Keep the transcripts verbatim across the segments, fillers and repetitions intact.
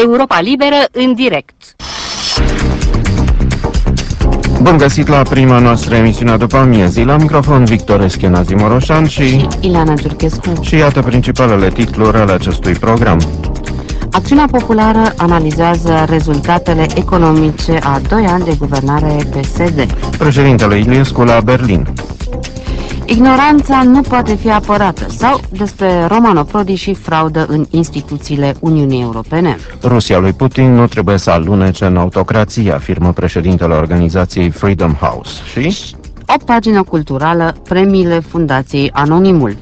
Europa Liberă în direct. Bun găsit la prima noastră emisiune după amiezii. La microfon Victor Eschenazi Moroșan și... și Ileana Giurchescu. Și iată principalele titluri ale acestui program. Acțiunea Populară analizează rezultatele economice a doi ani de guvernare P S D. Președintele Iliescu la Berlin. Ignoranța nu poate fi apărată, sau despre Romano Prodi și fraudă în instituțiile Uniunii Europene. Rusia lui Putin nu trebuie să alunece în autocrație, afirmă președintele organizației Freedom House. Și? O pagină culturală, premiile Fundației Anonimul.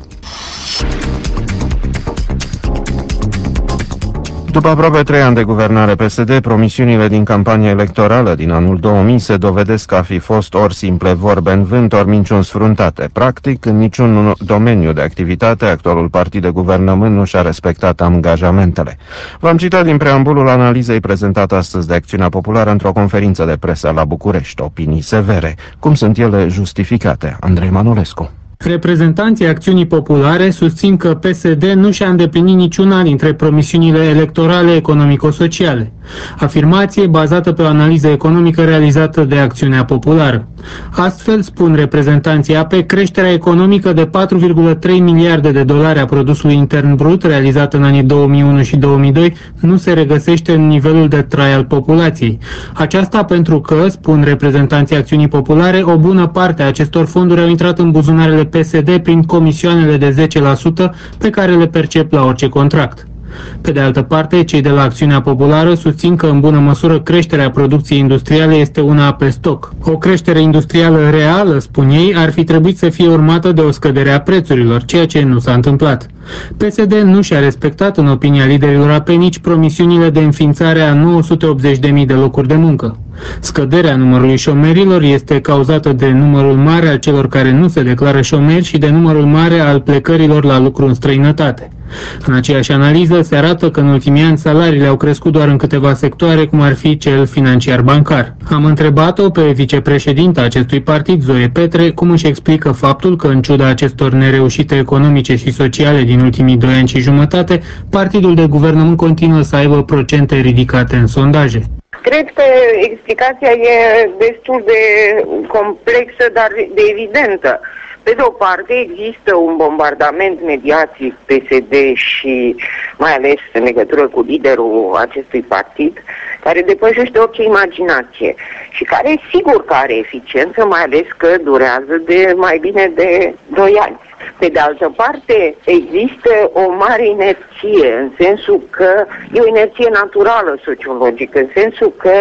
După aproape trei ani de guvernare P S D, promisiunile din campania electorală din anul două mii se dovedesc a fi fost ori simple vorbe în vânt, ori minciuni sfruntate. Practic, în niciun domeniu de activitate, actualul partid de guvernământ nu și-a respectat angajamentele. V-am citat din preambulul analizei prezentată astăzi de Acțiunea Populară într-o conferință de presă la București. Opinii severe. Cum sunt ele justificate? Andrei Manolescu. Reprezentanții Acțiunii Populare susțin că P S D nu și-a îndeplinit niciuna dintre promisiunile electorale economico-sociale. Afirmație bazată pe o analiză economică realizată de Acțiunea Populară. Astfel, spun reprezentanții A P, creșterea economică de patru virgulă trei miliarde de dolari a produsului intern brut realizat în anii două mii unu și două mii doi nu se regăsește în nivelul de trai al populației. Aceasta pentru că, spun reprezentanții Acțiunii Populare, o bună parte a acestor fonduri au intrat în buzunarele P S D prin comisioanele de zece la sută pe care le percep la orice contract. Pe de altă parte, cei de la Acțiunea Populară susțin că în bună măsură creșterea producției industriale este una pe stoc. O creștere industrială reală, spun ei, ar fi trebuit să fie urmată de o scădere a prețurilor, ceea ce nu s-a întâmplat. P S D nu și-a respectat, în opinia liderilor A P, nici promisiunile de înființare a nouă sute optzeci de mii de locuri de muncă. Scăderea numărului șomerilor este cauzată de numărul mare al celor care nu se declară șomeri și de numărul mare al plecărilor la lucru în străinătate. În aceeași analiză se arată că în ultimii ani salariile au crescut doar în câteva sectoare, cum ar fi cel financiar-bancar. Am întrebat-o pe vicepreședinta acestui partid, Zoe Petre, cum își explică faptul că, în ciuda acestor nereușite economice și sociale din ultimii doi ani și jumătate, partidul de guvernământ continuă să aibă procente ridicate în sondaje. Cred că explicația e destul de complexă, dar de evidentă. Pe de o parte, există un bombardament mediatic P S D și mai ales în legătură cu liderul acestui partid, care depășește orice imaginație și care sigur că are eficiență, mai ales că durează de mai bine de doi ani. Pe de altă parte, există o mare inerție, în sensul că e o inerție naturală sociologică, în sensul că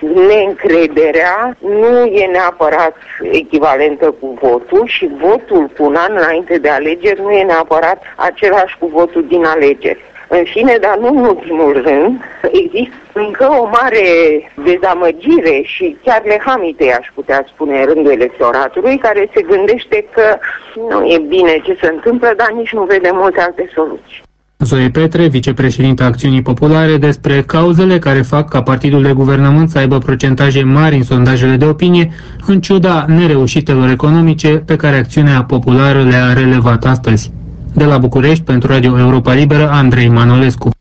neîncrederea nu e neapărat echivalentă cu votul și votul cu un an înainte de alegeri nu e neapărat același cu votul din alegeri. În fine, dar nu în ultimul rând, există încă o mare dezamăgire și chiar lehamite, aș putea spune, în rândul electoratului, care se gândește că nu e bine ce se întâmplă, dar nici nu vede multe alte soluții. Zoe Petre, vicepreședinta Acțiunii Populare, despre cauzele care fac ca partidul de guvernământ să aibă procentaje mari în sondajele de opinie, în ciuda nereușitelor economice pe care Acțiunea Populară le-a relevat astăzi. De la București, pentru Radio Europa Liberă, Andrei Manolescu.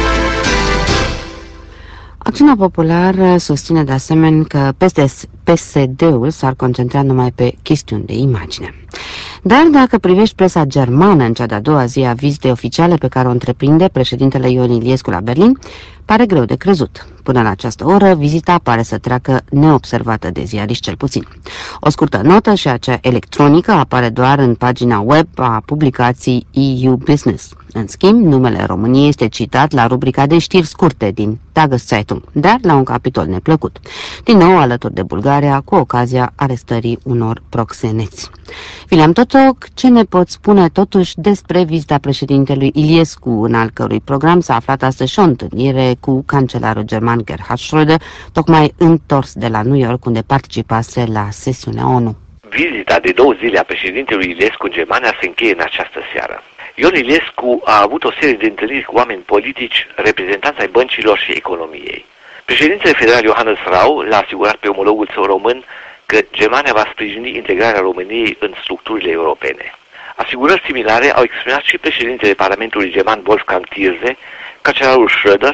Acțiunea Populară susține de asemenea că P S D-ul s-ar concentra numai pe chestiuni de imagine. Dar dacă privești presa germană în cea de-a doua zi a vizitei oficiale pe care o întreprinde președintele Ion Iliescu la Berlin, pare greu de crezut. Până la această oră, vizita pare să treacă neobservată de ziariști cel puțin. O scurtă notă și acea electronică apare doar în pagina web a publicației E U Business. În schimb, numele României este citat la rubrica de știri scurte din Tageszeitung, dar la un capitol neplăcut. Din nou alături de Bulgaria, cu ocazia arestării unor proxeneți. William Totok, ce ne poți spune totuși despre vizita președintelui Iliescu, în al cărui program s-a aflat astăzi și o întâlnire cu cancelarul german Gerhard Schröder, tocmai întors de la New York, unde participase la sesiunea ONU. Vizita de două zile a președintelui Iliescu în Germania se încheie în această seară. Ion Iliescu a avut o serie de întâlniri cu oameni politici, reprezentanți ai băncilor și economiei. Președintele federal Johannes Rau l-a asigurat pe omologul său român că Germania va sprijini integrarea României în structurile europene. Asigurări similare au exprimat și președintele Parlamentului german Wolfgang Thierse, cancelarul Schröder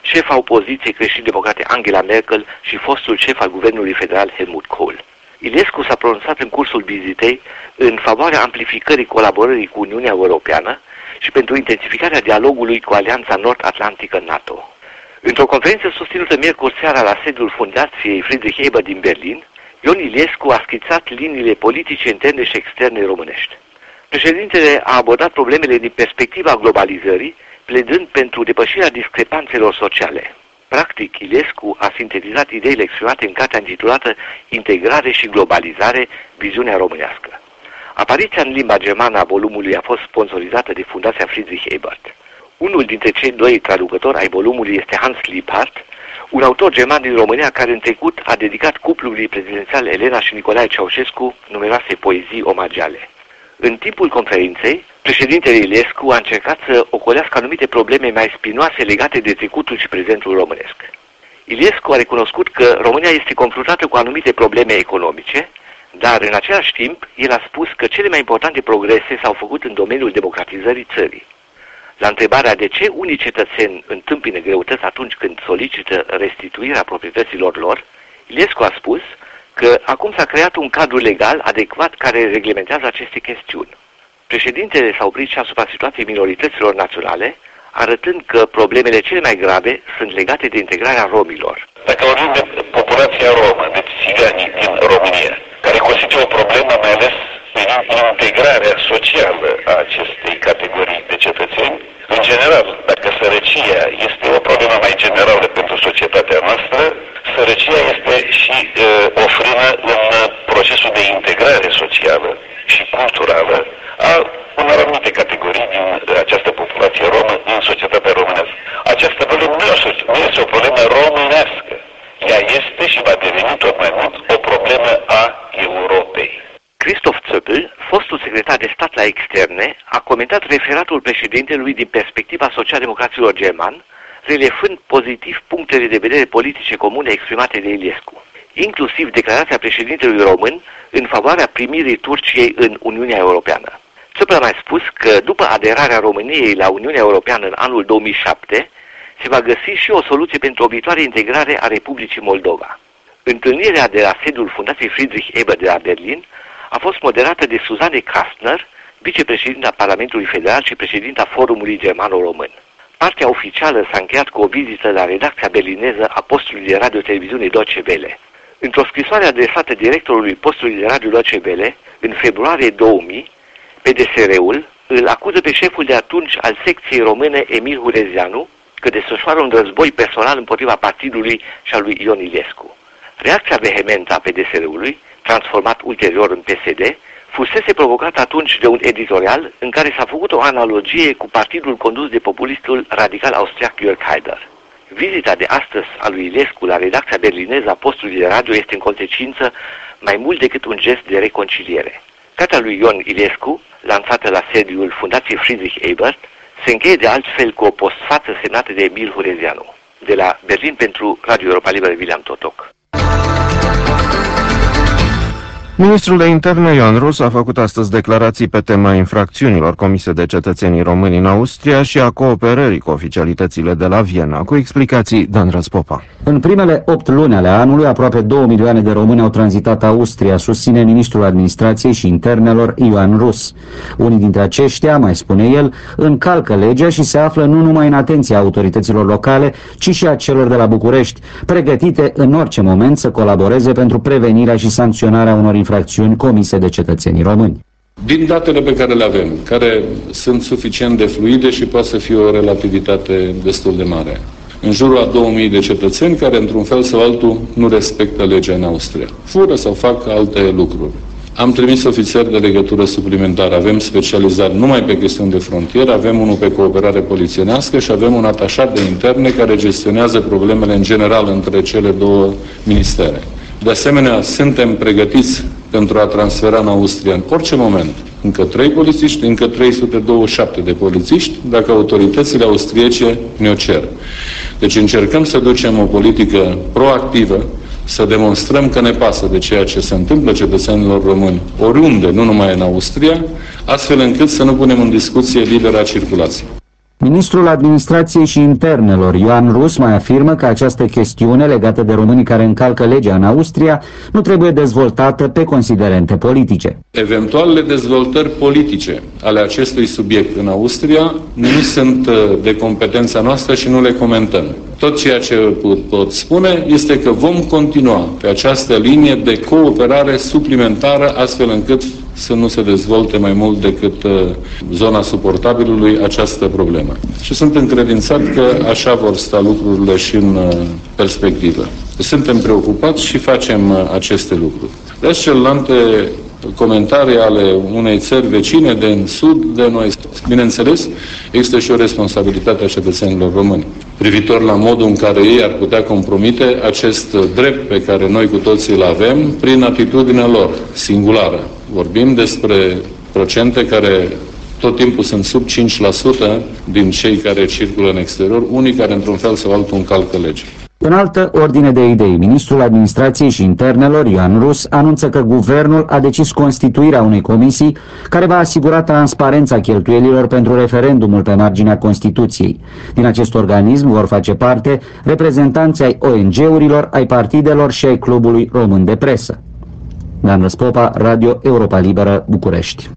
șefa opoziției creștin-democrate Angela Merkel și fostul șef al guvernului federal Helmut Kohl. Iliescu s-a pronunțat în cursul vizitei în favoarea amplificării colaborării cu Uniunea Europeană și pentru intensificarea dialogului cu Alianța Nord-Atlantică NATO. Într-o conferință susținută miercuri seara la sediul Fundației Friedrich Ebert din Berlin, Ion Iliescu a schițat liniile politice interne și externe românești. Președintele a abordat problemele din perspectiva globalizării, pledând pentru depășirea discrepanțelor sociale. Practic, Iliescu a sintetizat ideile exprimate în cartea intitulată Integrare și globalizare, viziunea românească. Apariția în limba germană a volumului a fost sponsorizată de Fundația Friedrich Ebert. Unul dintre cei doi traducători ai volumului este Hans Liebhardt, un autor german din România care în trecut a dedicat cuplului prezidențial Elena și Nicolae Ceaușescu numeroase poezii omagiale. În timpul conferinței, președintele Iliescu a încercat să ocolească anumite probleme mai spinoase legate de trecutul și prezentul românesc. Iliescu a recunoscut că România este confruntată cu anumite probleme economice, dar în același timp el a spus că cele mai importante progrese s-au făcut în domeniul democratizării țării. La întrebarea de ce unii cetățeni întâmpină greutăți atunci când solicită restituirea proprietăților lor, Iliescu a spus că acum s-a creat un cadru legal adecvat care reglementează aceste chestiuni. Președintele s-a oprit și asupra situației minorităților naționale, arătând că problemele cele mai grave sunt legate de integrarea romilor. Dacă vorbim de populația romă, de țiganii din România, care constituie o problemă mai ales în integrarea socială a acestei categorii de cetățeni, în general, dacă sărăcia este o problemă mai generală pentru societatea noastră, sărăcia este și uh, o frână în procesul de integrare socială și culturală a unor anumite categorii din această populație romă în societatea românească. Această problemă nu este o problemă românească. Ea este și va deveni tot mai mult o problemă a Europei. Christoph Zöppel, fostul secretar de stat la externe, a comentat referatul președintelui din perspectiva socialdemocraților germani, relefând pozitiv punctele de vedere politice comune exprimate de Iliescu, inclusiv declarația președintelui român în favoarea primirii Turciei în Uniunea Europeană. Zöppel a mai spus că după aderarea României la Uniunea Europeană în anul două mii șapte, se va găsi și o soluție pentru o viitoare integrare a Republicii Moldova. Întâlnirea de la sediul Fundației Friedrich Ebert de la Berlin a fost moderată de Susanne Kastner, vicepreședinta Parlamentului Federal și președinta Forumului Germano-Român. Partea oficială s-a încheiat cu o vizită la redacția berlineză a postului de radio-televiziune Deutsche Welle. Într-o scrisoare adresată directorului postului de radio Deutsche Welle, în februarie două mii, P D S R-ul îl acuză pe șeful de atunci al secției române Emil Hurezeanu că desfășoară un război personal împotriva partidului și a lui Ion Iliescu. Reacția vehementă a P D S R-ului, transformat ulterior în P S D, fusese provocată atunci de un editorial în care s-a făcut o analogie cu partidul condus de populistul radical austriac Jörg Haider. Vizita de astăzi a lui Iliescu la redacția berlineză a postului de radio este în consecință mai mult decât un gest de reconciliere. Cartea lui Ion Iliescu, lansată la sediul Fundației Friedrich Ebert, se încheie de altfel cu o postfață semnată de Emil Hurezeanu. De la Berlin pentru Radio Europa Liberă, William Totoc. Ministrul de Interne Ioan Rus a făcut astăzi declarații pe tema infracțiunilor comise de cetățenii români în Austria și a cooperării cu oficialitățile de la Viena. Cu explicații, Dan Răzpopa. În primele opt luni ale anului, aproape două milioane de români au tranzitat Austria, susține ministrul administrației și internelor Ioan Rus. Unii dintre aceștia, mai spune el, încalcă legea și se află nu numai în atenția autorităților locale, ci și a celor de la București, pregătite în orice moment să colaboreze pentru prevenirea și sancționarea unor infracțiuni comise de cetățenii români. Din datele pe care le avem, care sunt suficient de fluide și poate să fie o relativitate destul de mare, în jurul a două mii de cetățeni care, într-un fel sau altul, nu respectă legea în Austria. Fură sau fac alte lucruri. Am trimis ofițeri de legătură suplimentar, avem specializat numai pe chestiuni de frontieră, avem unul pe cooperare polițienească și avem un atașat de interne care gestionează problemele în general între cele două ministere. De asemenea, suntem pregătiți pentru a transfera în Austria în orice moment încă trei polițiști, încă trei sute douăzeci și șapte de polițiști, dacă autoritățile austriece ne-o cer. Deci încercăm să ducem o politică proactivă, să demonstrăm că ne pasă de ceea ce se întâmplă cetățenilor români oriunde, nu numai în Austria, astfel încât să nu punem în discuție libera circulație. Ministrul Administrației și Internelor, Ioan Rus, mai afirmă că această chestiune legată de românii care încalcă legea în Austria nu trebuie dezvoltată pe considerente politice. Eventualele dezvoltări politice ale acestui subiect în Austria nu sunt de competența noastră și nu le comentăm. Tot ceea ce pot, pot spune este că vom continua pe această linie de cooperare suplimentară, astfel încât să nu se dezvolte mai mult decât uh, zona suportabilului această problemă. Și sunt încredințat că așa vor sta lucrurile și în uh, perspectivă. Suntem preocupați și facem uh, aceste lucruri. De celelalte comentarii ale unei țări vecine de în sud de noi, bineînțeles, există și o responsabilitate a cetățenilor români privitor la modul în care ei ar putea compromite acest drept pe care noi cu toții îl avem prin atitudinea lor singulară. Vorbim despre procente care tot timpul sunt sub cinci la sută din cei care circulă în exterior, unii care într-un fel sau altul încalcă legea. În altă ordine de idei, ministrul Administrației și Internelor, Ioan Rus, anunță că guvernul a decis constituirea unei comisii care va asigura transparența cheltuielilor pentru referendumul pe marginea Constituției. Din acest organism vor face parte reprezentanții ai O N G-urilor, ai partidelor și ai Clubului Român de Presă. Dan Răspopa, Radio Europa Liberă, București.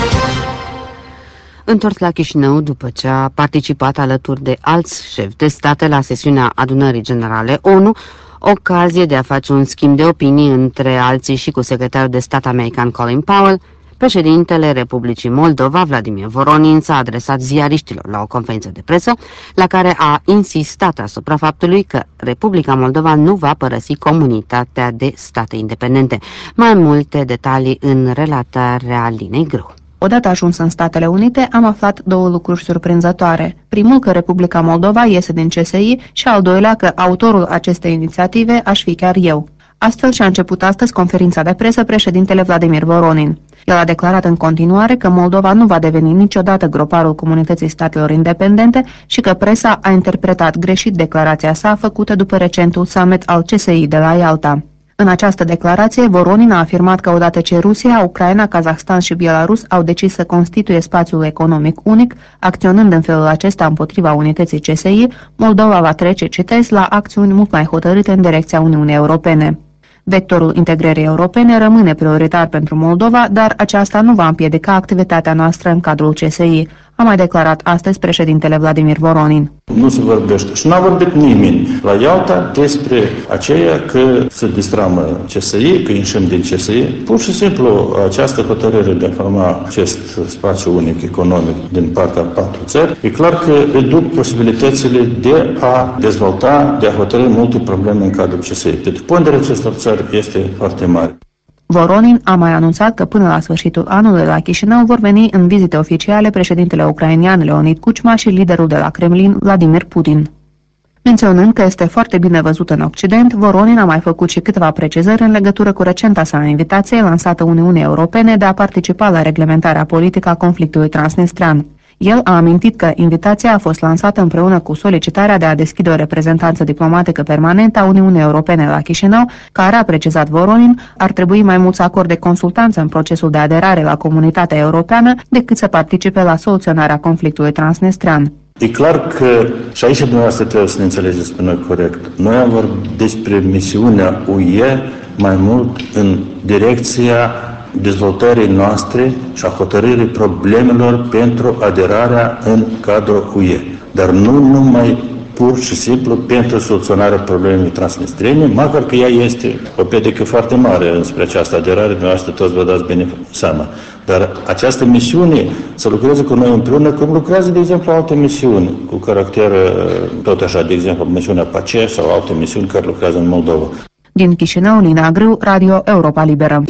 Întors la Chișinău după ce a participat alături de alți șefi de state la sesiunea Adunării Generale O N U, ocazie de a face un schimb de opinii între alții și cu secretarul de stat american Colin Powell, președintele Republicii Moldova, Vladimir Voronin, s-a adresat ziariștilor la o conferință de presă, la care a insistat asupra faptului că Republica Moldova nu va părăsi comunitatea de state independente. Mai multe detalii în relatarea Linei Grâu. Odată ajuns în Statele Unite, am aflat două lucruri surprinzătoare. Primul, că Republica Moldova iese din C S I și al doilea, că autorul acestei inițiative aș fi chiar eu. Astfel și-a început astăzi conferința de presă președintele Vladimir Voronin. El a declarat în continuare că Moldova nu va deveni niciodată groparul Comunității Statelor Independente și că presa a interpretat greșit declarația sa făcută după recentul summit al C S I de la Ialta. În această declarație, Voronin a afirmat că odată ce Rusia, Ucraina, Kazahstan și Belarus au decis să constituie spațiul economic unic, acționând în felul acesta împotriva unității C S I, Moldova va trece, citez, la acțiuni mult mai hotărâte în direcția Uniunii Europene. Vectorul integrării europene rămâne prioritar pentru Moldova, dar aceasta nu va împiedica activitatea noastră în cadrul C S I, a mai declarat astăzi președintele Vladimir Voronin. Nu se vorbește și n-a vorbit nimeni la Ialta despre aceea că se distramă C S I, că ieșim din C S I. Pur și simplu această hotărâre de a forma acest spațiu unic economic din partea patru țări, e clar că reduc posibilitățile de a dezvolta, de a hotărâ multe probleme în cadrul C S I. Pentru ponderea acestor țări este foarte mare. Voronin a mai anunțat că până la sfârșitul anului la Chișinău vor veni în vizite oficiale președintele ucrainian Leonid Kuchma și liderul de la Kremlin Vladimir Putin. Menționând că este foarte bine văzut în Occident, Voronin a mai făcut și câteva precizări în legătură cu recenta sa invitație lansată Uniunii Europene de a participa la reglementarea politică a conflictului transnistrean. El a amintit că invitația a fost lansată împreună cu solicitarea de a deschide o reprezentanță diplomatică permanentă a Uniunii Europene la Chișinău, care, a precizat Voronin, ar trebui mai mult să acorde consultanță în procesul de aderare la comunitatea europeană decât să participe la soluționarea conflictului transnistrean. E clar că, și aici dumneavoastră trebuie să ne înțelegeți pe noi corect, noi am vorbit despre misiunea U E mai mult în direcția dezvoltării noastre și a hotărârii problemelor pentru aderarea în cadrul U E. Dar nu numai pur și simplu pentru soluționarea problemei transnistrene, măcar că ea este o pedică foarte mare înspre această aderare, dumneavoastră toți vă dați bine seama. Dar această misiune să lucreze cu noi împreună, cum lucrează, de exemplu, alte misiuni cu caracter, tot așa, de exemplu, misiunea PACE sau alte misiuni care lucrează în Moldova. Din Chișinău, Lina Grâu, Radio Europa Liberă.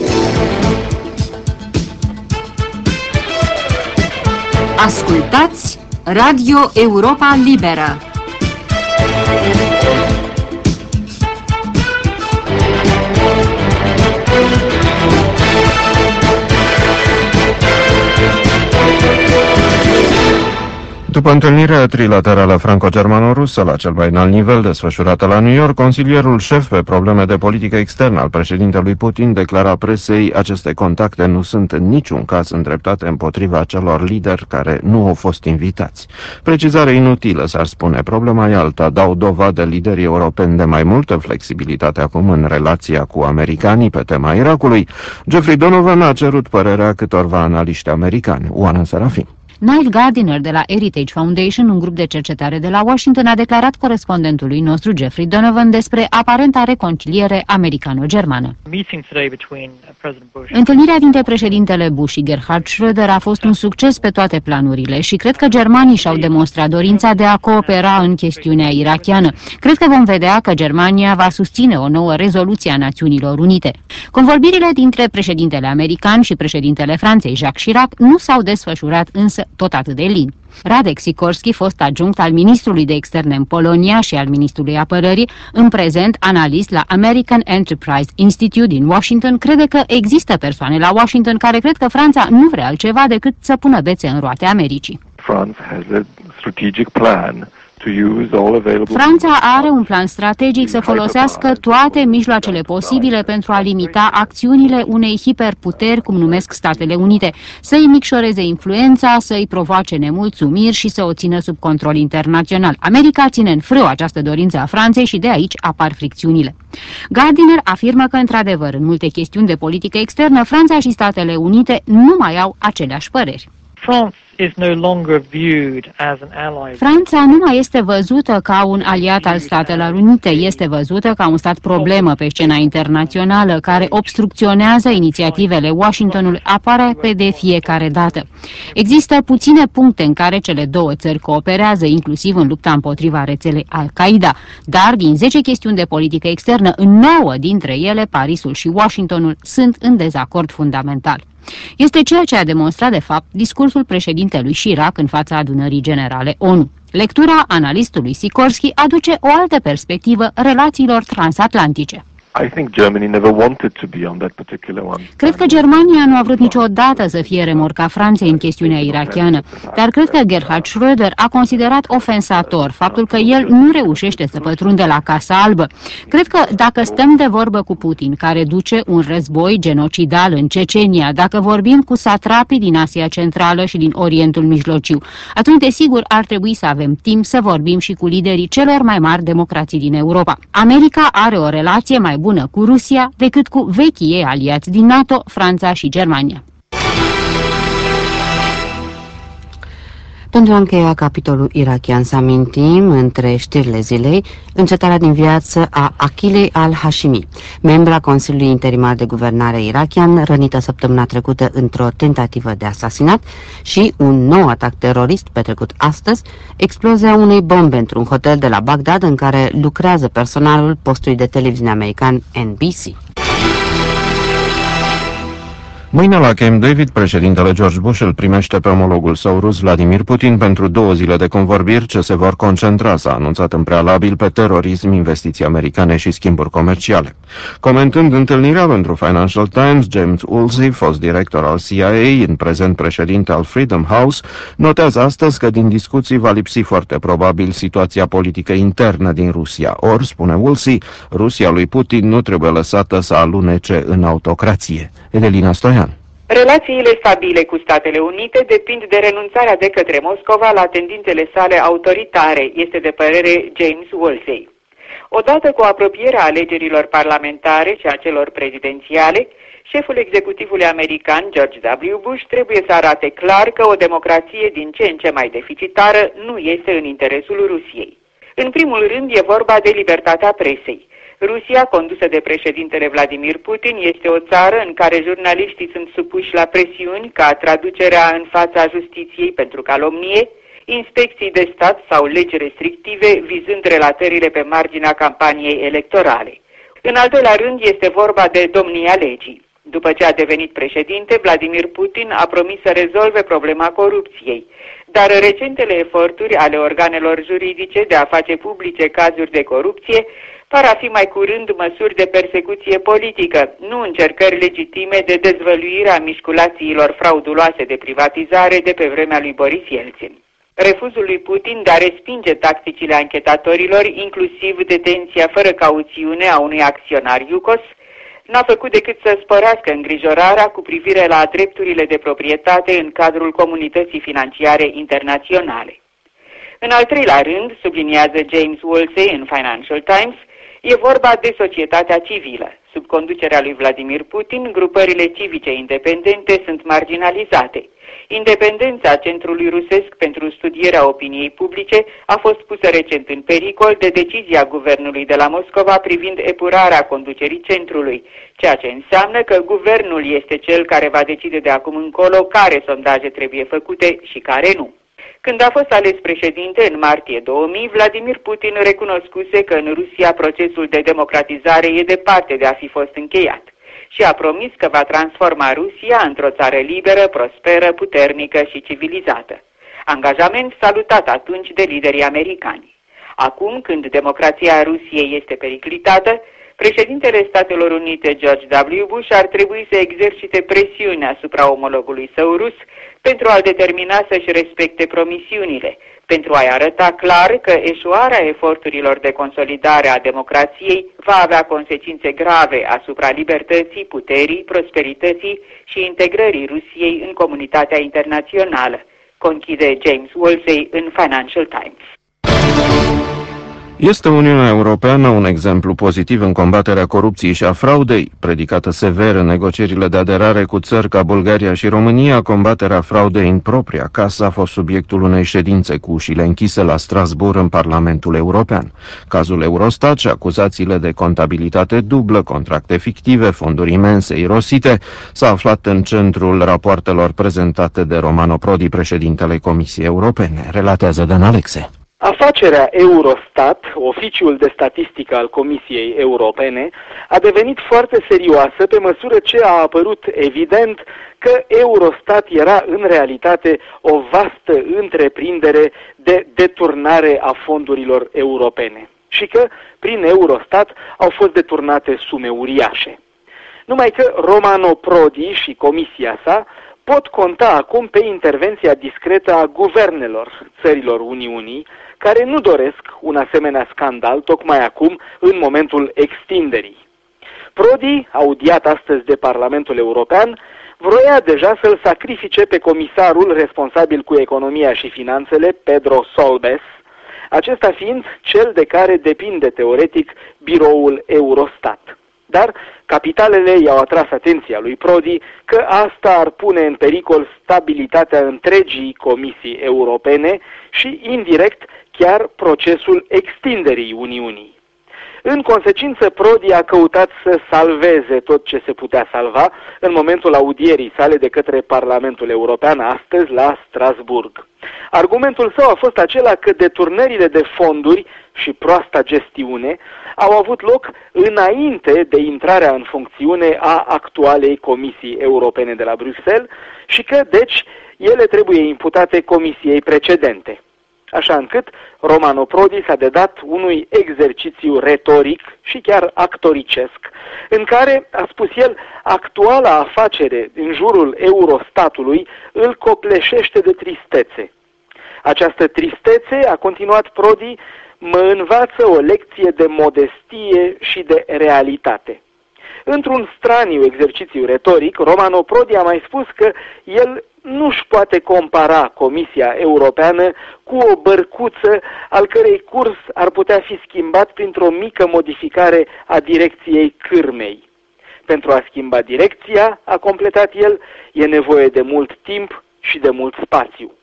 Ascultați Radio Europa Liberă. După întâlnirea trilaterală franco-germano-rusă la cel mai înalt nivel desfășurată la New York, consilierul șef pe probleme de politică externă al președintelui Putin declara presei: aceste contacte nu sunt în niciun caz îndreptate împotriva celor lideri care nu au fost invitați. Precizare inutilă, s-ar spune. Problema e alta. Dau dovadă liderii europeni de mai multă flexibilitate acum în relația cu americanii pe tema Irakului. Jeffrey Donovan a cerut părerea câtorva analiști americani. Oana Serafin. Niall Gardiner de la Heritage Foundation, un grup de cercetare de la Washington, a declarat corespondentului nostru Jeffrey Donovan despre aparenta reconciliere americano-germană. Întâlnirea dintre președintele Bush și Gerhard Schröder a fost un succes pe toate planurile și cred că germanii și-au demonstrat dorința de a coopera în chestiunea irakiană. Cred că vom vedea că Germania va susține o nouă rezoluție a Națiunilor Unite. Convorbirile dintre președintele american și președintele Franței, Jacques Chirac, nu s-au desfășurat însă tot atât de lin. Radek Sikorski, fost adjunct al ministrului de externe în Polonia și al ministrului apărării, în prezent analist la American Enterprise Institute din Washington, crede că există persoane la Washington care cred că Franța nu vrea altceva decât să pună bețe în roate Americii. Franța are un plan strategic să folosească toate mijloacele posibile pentru a limita acțiunile unei hiperputeri, cum numesc Statele Unite, să-i micșoreze influența, să-i provoace nemulțumiri și să o țină sub control internațional. America ține în frâu această dorință a Franței și de aici apar fricțiunile. Gardiner afirmă că, într-adevăr, în multe chestiuni de politică externă, Franța și Statele Unite nu mai au aceleași păreri. Franța nu mai este văzută ca un aliat al Statelor Unite, este văzută ca un stat problemă pe scena internațională care obstrucționează inițiativele Washingtonului aproape de fiecare dată. Există puține puncte în care cele două țări cooperează, inclusiv în lupta împotriva rețelei Al-Qaeda, dar din zece chestiuni de politică externă, în nouă dintre ele, Parisul și Washingtonul sunt în dezacord fundamental. Este ceea ce a demonstrat, de fapt, discursul președintelui Chirac în fața adunării generale ONU. Lectura analistului Sikorski aduce o altă perspectivă relațiilor transatlantice. Cred că Germania nu a vrut niciodată să fie remorca Franței în chestiunea irakiană, dar cred că Gerhard Schröder a considerat ofensator faptul că el nu reușește să pătrunde la Casa Albă. Cred că dacă stăm de vorbă cu Putin, care duce un război genocidal în Cecenia, dacă vorbim cu satrapii din Asia Centrală și din Orientul Mijlociu, atunci, desigur, ar trebui să avem timp să vorbim și cu liderii celor mai mari democrații din Europa. America are o relație mai bună cu Rusia decât cu vechii ei aliați din NATO, Franța și Germania. Pentru a încheia capitolul irakian, să amintim, între știrile zilei, încetarea din viață a Akhilei al-Hashimi, membra Consiliului Interimar de Guvernare irakian, rănită săptămâna trecută într-o tentativă de asasinat, și un nou atac terorist petrecut astăzi, explozia unei bombe într-un hotel de la Bagdad în care lucrează personalul postului de televiziune american N B C. Mâine la Camp David, președintele George Bush îl primește pe omologul său rus Vladimir Putin pentru două zile de convorbiri ce se vor concentra, s-a anunțat în prealabil, pe terorism, investiții americane și schimburi comerciale. Comentând întâlnirea pentru Financial Times, James Woolsey, fost director al C I A, în prezent președinte al Freedom House, notează astăzi că din discuții va lipsi foarte probabil situația politică internă din Rusia. Or, spune Woolsey, Rusia lui Putin nu trebuie lăsată să alunece în autocrație. Edelina Stoian. Relațiile stabile cu Statele Unite depind de renunțarea de către Moscova la tendințele sale autoritare, este de părere James Woolsey. Odată cu apropierea alegerilor parlamentare și a celor prezidențiale, șeful executivului american George W. Bush trebuie să arate clar că o democrație din ce în ce mai deficitară nu este în interesul Rusiei. În primul rând e vorba de libertatea presei. Rusia, condusă de președintele Vladimir Putin, este o țară în care jurnaliștii sunt supuși la presiuni ca traducerea în fața justiției pentru calomnie, inspecții de stat sau legi restrictive vizând relatările pe marginea campaniei electorale. În al doilea rând este vorba de domnia legii. După ce a devenit președinte, Vladimir Putin a promis să rezolve problema corupției, dar recentele eforturi ale organelor juridice de a face publice cazuri de corupție par a fi mai curând măsuri de persecuție politică, nu încercări legitime de dezvăluire a mișculațiilor frauduloase de privatizare de pe vremea lui Boris Yeltsin. Refuzul lui Putin de a respinge tacticile anchetatorilor, inclusiv detenția fără cauțiune a unui acționar Iucos, n-a făcut decât să spărească îngrijorarea cu privire la drepturile de proprietate în cadrul comunității financiare internaționale. În al treilea rând, subliniază James Woolsey în Financial Times, e vorba de societatea civilă. Sub conducerea lui Vladimir Putin, grupările civice independente sunt marginalizate. Independența Centrului Rusesc pentru studierea opiniei publice a fost pusă recent în pericol de decizia guvernului de la Moscova privind epurarea conducerii centrului, ceea ce înseamnă că guvernul este cel care va decide de acum încolo care sondaje trebuie făcute și care nu. Când a fost ales președinte în martie două mii, Vladimir Putin recunoscuse că în Rusia procesul de democratizare e departe de a fi fost încheiat și a promis că va transforma Rusia într-o țară liberă, prosperă, puternică și civilizată. Angajament salutat atunci de liderii americani. Acum, când democrația Rusiei este periclitată, președintele Statelor Unite George W. Bush ar trebui să exercite presiune asupra omologului său rus pentru a-l determina să-și respecte promisiunile, pentru a-i arăta clar că eșuarea eforturilor de consolidare a democrației va avea consecințe grave asupra libertății, puterii, prosperității și integrării Rusiei în comunitatea internațională, conchide James Woolsey în Financial Times. Este Uniunea Europeană un exemplu pozitiv în combaterea corupției și a fraudei? Predicată sever în negocierile de aderare cu țări ca Bulgaria și România, combaterea fraudei în propria casă a fost subiectul unei ședințe cu ușile închise la Strasbourg în Parlamentul European. Cazul Eurostat și acuzațiile de contabilitate dublă, contracte fictive, fonduri imense irosite s-a aflat în centrul rapoartelor prezentate de Romano Prodi, președintele Comisiei Europene. Relatează Dan Alexe. Afacerea Eurostat, oficiul de statistică al Comisiei Europene, a devenit foarte serioasă pe măsură ce a apărut evident că Eurostat era în realitate o vastă întreprindere de deturnare a fondurilor europene și că prin Eurostat au fost deturnate sume uriașe. Numai că Romano Prodi și comisia sa pot conta acum pe intervenția discretă a guvernelor țărilor Uniunii, care nu doresc un asemenea scandal tocmai acum, în momentul extinderii. Prodi, audiat astăzi de Parlamentul European, vroia deja să-l sacrifice pe comisarul responsabil cu economia și finanțele, Pedro Solbes, acesta fiind cel de care depinde teoretic biroul Eurostat. Dar capitalele i-au atras atenția lui Prodi că asta ar pune în pericol stabilitatea întregii Comisii Europene și, indirect, chiar procesul extinderii Uniunii. În consecință, Prodi a căutat să salveze tot ce se putea salva în momentul audierii sale de către Parlamentul European astăzi la Strasbourg. Argumentul său a fost acela că deturnările de fonduri și proasta gestiune au avut loc înainte de intrarea în funcțiune a actualei Comisii Europene de la Bruxelles și că, deci, ele trebuie imputate comisiei precedente. Așa încât Romano Prodi s-a dedat unui exercițiu retoric și chiar actoricesc, în care, a spus el, actuala afacere în jurul Eurostatului îl copleșește de tristețe. Această tristețe, a continuat Prodi, mă învață o lecție de modestie și de realitate. Într-un straniu exercițiu retoric, Romano Prodi a mai spus că el nu-și poate compara Comisia Europeană cu o bărcuță al cărei curs ar putea fi schimbat printr-o mică modificare a direcției cârmei. Pentru a schimba direcția, a completat el, e nevoie de mult timp și de mult spațiu.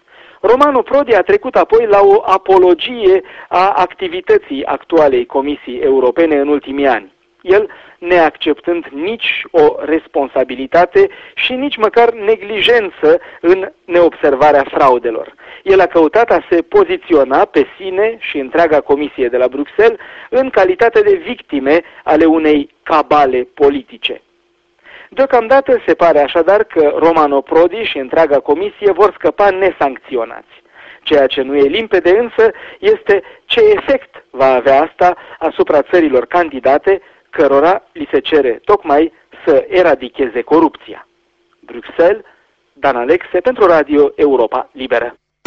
Romano Prodi a trecut apoi la o apologie a activității actualei Comisii Europene în ultimii ani. El neacceptând nici o responsabilitate și nici măcar neglijență în neobservarea fraudelor. El a căutat a se poziționa pe sine și întreaga comisie de la Bruxelles în calitate de victime ale unei cabale politice. Deocamdată se pare așadar că Romano Prodi și întreaga comisie vor scăpa nesancționați. Ceea ce nu e limpede însă este ce efect va avea asta asupra țărilor candidate cărora li se cere tocmai să eradicheze corupția. Bruxelles, Dan Alexe pentru Radio Europa Liberă.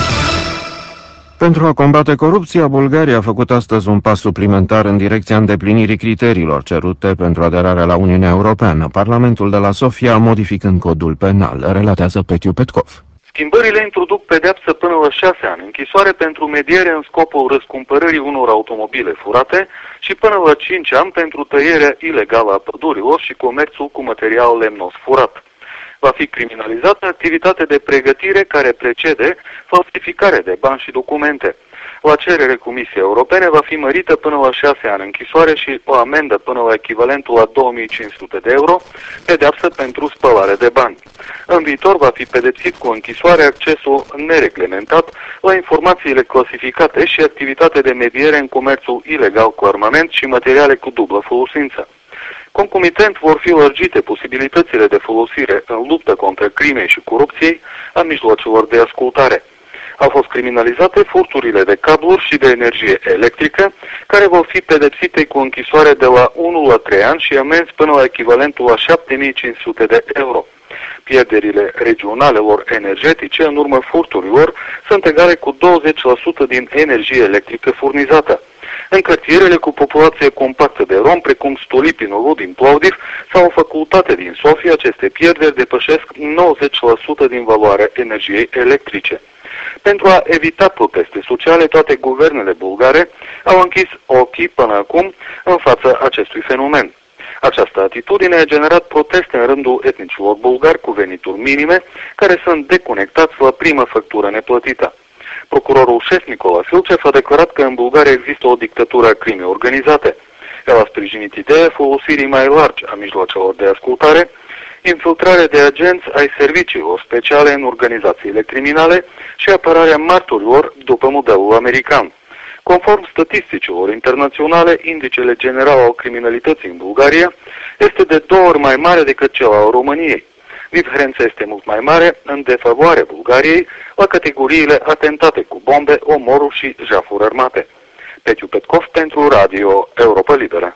Pentru a combate corupția, Bulgaria a făcut astăzi un pas suplimentar în direcția îndeplinirii criteriilor cerute pentru aderarea la Uniunea Europeană. Parlamentul de la Sofia, modificând codul penal, relatează Petiu Petkov. Schimbările introduc pedeapsă până la șase ani, închisoare pentru mediere în scopul răscumpărării unor automobile furate și până la cinci ani pentru tăierea ilegală a pădurilor și comerțul cu material lemnos furat. Va fi criminalizată activitatea de pregătire care precede falsificarea de bani și documente. La cerere Comisiei Europene va fi mărită până la șase ani închisoare și o amendă până la echivalentul a două mii cinci sute de euro, pedeapsă pentru spălare de bani. În viitor va fi pedepsit cu închisoare accesul nereglementat la informațiile clasificate și activitatea de mediere în comerțul ilegal cu armament și materiale cu dublă folosință. Concomitent vor fi lărgite posibilitățile de folosire în luptă contra crimei și corupției a mijloacelor de ascultare. Au fost criminalizate furturile de cabluri și de energie electrică, care vor fi pedepsite cu închisoare de la unu la trei ani și amenzi până la echivalentul a șapte mii cinci sute de euro. Pierderile regionalelor energetice în urma furturilor sunt egale cu douăzeci la sută din energie electrică furnizată. În cartierele cu populație compactă de rom, precum Stolipinovu din Plovdiv sau o facultate din Sofia, aceste pierderi depășesc nouăzeci la sută din valoarea energiei electrice. Pentru a evita proteste sociale, toate guvernele bulgare au închis ochii până acum în fața acestui fenomen. Această atitudine a generat proteste în rândul etnicilor bulgari cu venituri minime, care sunt deconectați la prima factură neplătită. Procurorul șef Nicola Filcev a declarat că în Bulgaria există o dictatură a crimei organizate. El a sprijinit ideea folosirii mai largi a mijloacelor de ascultare, infiltrarea de agenți ai serviciilor speciale în organizațiile criminale și apărarea martorilor după modelul american. Conform statisticilor internaționale, indicele general al criminalității în Bulgaria este de două ori mai mare decât cel al României. Diferența este mult mai mare în defavoarea Bulgariei la categoriile atentate cu bombe, omoruri și jafuri armate. Petiu Petkov pentru Radio Europa Liberă.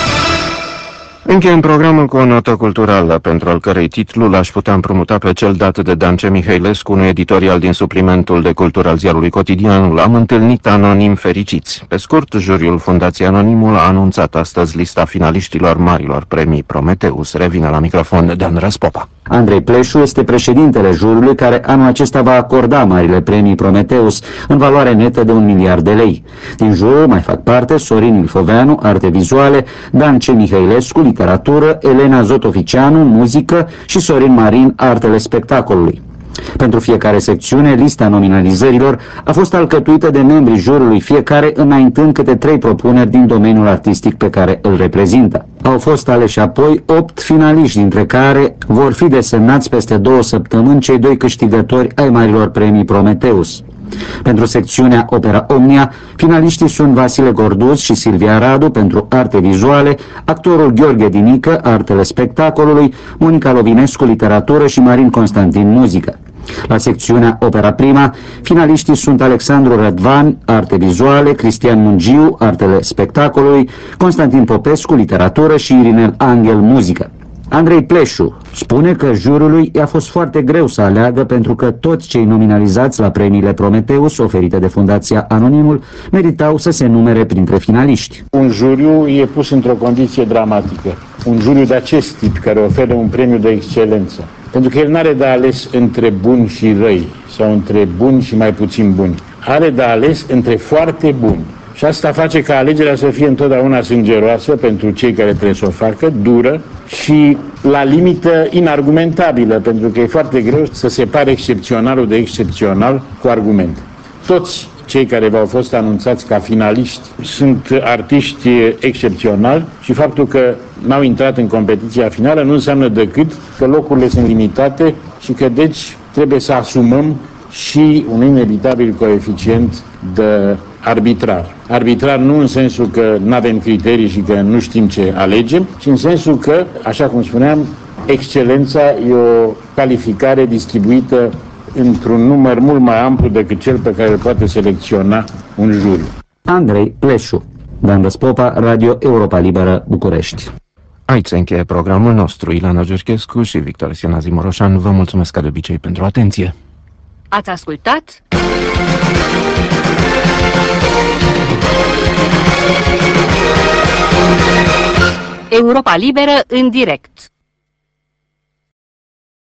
Încheiem programul cu o notă culturală, pentru al cărei titlu l-aș putea împrumuta pe cel dat de Dance Mihailescu, un editorial din suplimentul de cultură al ziarului Cotidianul. Am întâlnit anonim fericiți. Pe scurt, juriul Fundației Anonimul a anunțat astăzi lista finaliștilor marilor premii Prometeus. Revine la microfon Dan Răspopa. Andrei Pleșu este președintele juriului care anul acesta va acorda marile premii Prometeus în valoare netă de un miliard de lei. Din jurul mai fac parte Sorin Ilfoveanu, arte vizuale, Dance Mihailescu, literatură, Elena Zotoficianu, muzică și Sorin Marin, artele spectacolului. Pentru fiecare secțiune, lista nominalizărilor a fost alcătuită de membrii jurului, fiecare înaintând câte trei propuneri din domeniul artistic pe care îl reprezintă. Au fost aleși apoi opt finaliști, dintre care vor fi desemnați peste două săptămâni cei doi câștigători ai marilor premii Prometeus. Pentru secțiunea Opera Omnia, finaliștii sunt Vasile Gorduz și Silvia Radu pentru arte vizuale, actorul Gheorghe Dinică, artele spectacolului, Monica Lovinescu, literatură și Marin Constantin, muzică. La secțiunea Opera Prima, finaliștii sunt Alexandru Rădvan, arte vizuale, Cristian Mungiu, artele spectacolului, Constantin Popescu, literatură și Irinel Angel, muzică. Andrei Pleșu spune că jurului i-a fost foarte greu să aleagă pentru că toți cei nominalizați la premiile Prometeus oferite de Fundația Anonimul meritau să se numere printre finaliști. Un juriu e pus într-o condiție dramatică. Un juriu de acest tip care oferă un premiu de excelență. Pentru că el n-are de ales între buni și răi sau între buni și mai puțin buni. Are de ales între foarte buni. Și asta face ca alegerea să fie întotdeauna sângeroasă pentru cei care trebuie să o facă, dură și la limită inargumentabilă, pentru că e foarte greu să separe excepționalul de excepțional cu argumente. Toți cei care v-au fost anunțați ca finaliști sunt artiști excepționali și faptul că n-au intrat în competiția finală nu înseamnă decât că locurile sunt limitate și că deci trebuie să asumăm și un inevitabil coeficient de arbitrar. Arbitrar nu în sensul că nu avem criterii și că nu știm ce alegem, ci în sensul că, așa cum spuneam, excelența e o calificare distribuită într-un număr mult mai amplu decât cel pe care îl poate selecționa un juriu. Andrei Pleșu, Dan Răspopa, Radio Europa Liberă, București. Aici se încheie programul nostru. Ilana Giurchescu și Victor Siana Zimoroșan vă mulțumesc ca de obicei pentru atenție. Ați ascultat Europa Liberă în direct.